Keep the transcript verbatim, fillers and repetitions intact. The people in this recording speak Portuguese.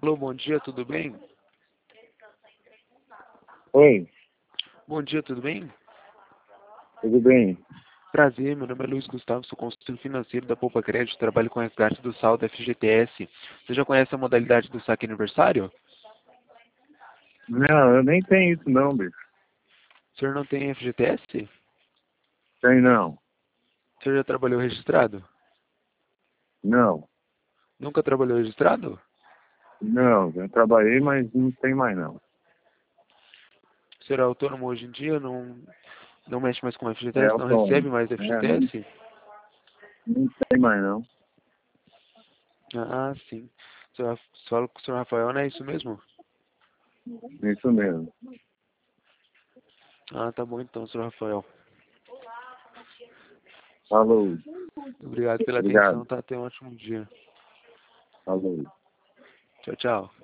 Alô, bom dia, tudo bem? Oi, Bom dia, tudo bem? tudo bem? Prazer, meu nome é Luiz Gustavo, sou consultor financeiro da Poupa Crédito, trabalho com resgate do saldo F G T S. Você já conhece a modalidade do saque aniversário? Não, eu nem tenho isso não, bicho. O senhor não tem F G T S? Tem não. O senhor já trabalhou registrado? Não, Nunca trabalhou registrado? não, eu trabalhei, mas não tem mais não. O senhor é autônomo hoje em dia, não, não mexe mais com F G T É S, não autônomo. recebe mais É, não, F G T S? não tem mais não. Ah, sim. O senhor fala com o senhor Rafael, não é isso mesmo? Isso mesmo. Ah, tá bom então, senhor Rafael. Falou, Obrigado pela obrigado. atenção, tá? Tenha um ótimo dia. Falou. Tchau, tchau.